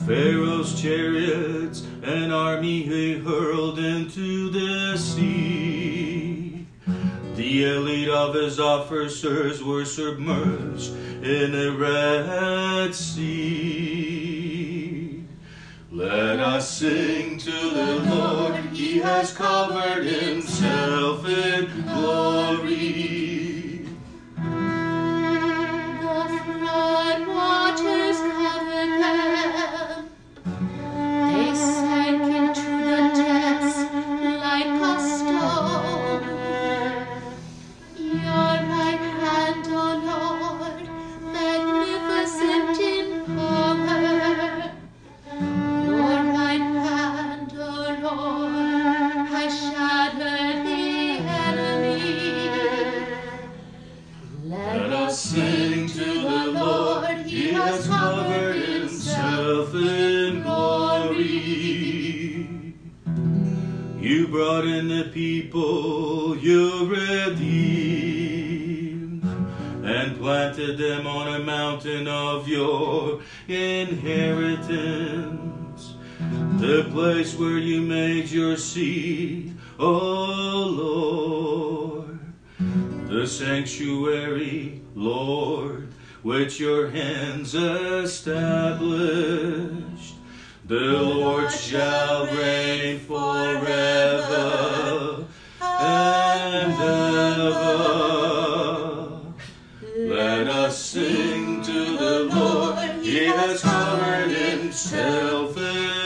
Pharaoh's chariots and army he hurled into the sea. The elite of his officers were submerged in the Red Sea. Let us sing to the Lord, he has covered himself in glory. The flood waters covered them. They sank into the depths like a stone. Your right hand, O Lord, magnificent in power. Your right hand, O Lord, has shattered the enemy. Let us sing to the Lord, he has covered himself in glory. You brought in the people you redeemed, and planted them on a mountain of your inheritance, the place where you made your seat, O Lord. The sanctuary, Lord, which your hands established. The Lord shall reign forever and ever. Let us sing to the Lord, he has covered himself in